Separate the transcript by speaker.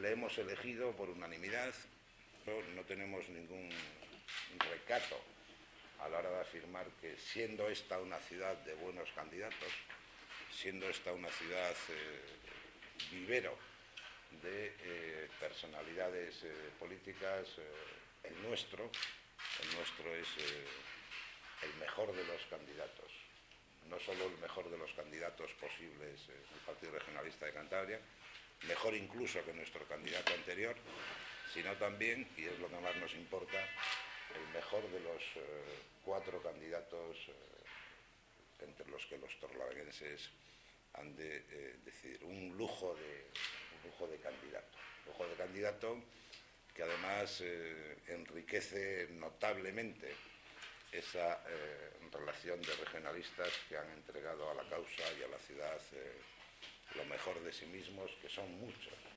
Speaker 1: le hemos elegido por unanimidad. No tenemos ningún recato a la hora de afirmar que, siendo esta una ciudad de buenos candidatos, siendo esta una ciudad vivero de personalidades políticas, el nuestro es el mejor de los candidatos. No solo el mejor de los candidatos posibles del Partido Regionalista de Cantabria, mejor incluso que nuestro candidato anterior, sino también, y es lo que más nos importa, el mejor de los 4 candidatos entre los que los torlaveguenses han de decidir. Un lujo de candidato que además enriquece notablemente esa relación de regionalistas que han entregado a la causa y a la ciudad lo mejor de sí mismos, que son muchos.